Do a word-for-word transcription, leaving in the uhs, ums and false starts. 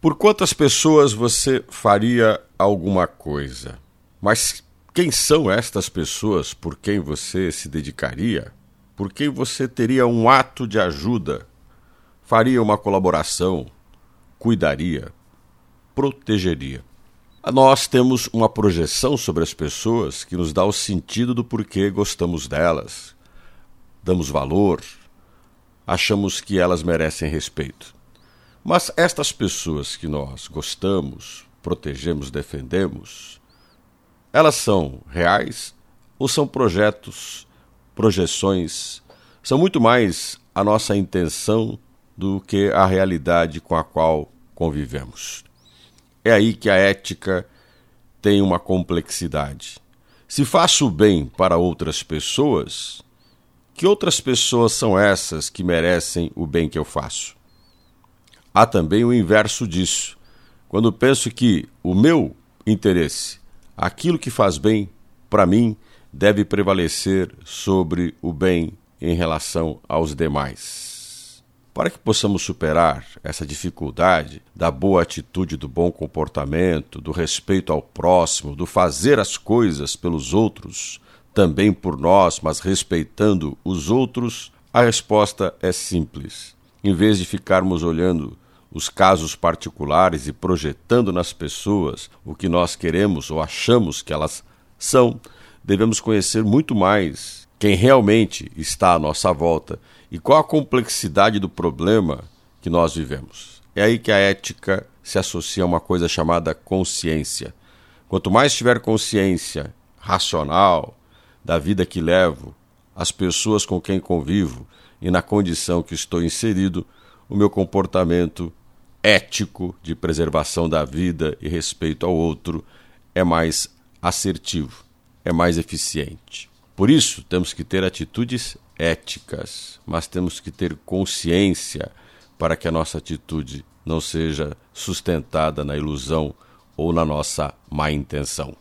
Por quantas pessoas você faria alguma coisa? Mas quem são estas pessoas por quem você se dedicaria? Por quem você teria um ato de ajuda? Faria uma colaboração? Cuidaria? Protegeria? Nós temos uma projeção sobre as pessoas que nos dá o sentido do porquê gostamos delas, damos valor, achamos que elas merecem respeito. Mas estas pessoas que nós gostamos, protegemos, defendemos, elas são reais ou são projetos, projeções? São muito mais a nossa intenção do que a realidade com a qual convivemos. É aí que a ética tem uma complexidade. Se faço o bem para outras pessoas, que outras pessoas são essas que merecem o bem que eu faço? Há também o inverso disso. Quando penso que o meu interesse, aquilo que faz bem para mim, deve prevalecer sobre o bem em relação aos demais. Para que possamos superar essa dificuldade da boa atitude, do bom comportamento, do respeito ao próximo, do fazer as coisas pelos outros, também por nós, mas respeitando os outros, a resposta é simples. Em vez de ficarmos olhando os casos particulares e projetando nas pessoas o que nós queremos ou achamos que elas são, devemos conhecer muito mais quem realmente está à nossa volta e qual a complexidade do problema que nós vivemos. É aí que a ética se associa a uma coisa chamada consciência. Quanto mais tiver consciência racional da vida que levo, as pessoas com quem convivo e na condição que estou inserido, o meu comportamento ético de preservação da vida e respeito ao outro é mais assertivo, é mais eficiente. Por isso, temos que ter atitudes éticas, mas temos que ter consciência para que a nossa atitude não seja sustentada na ilusão ou na nossa má intenção.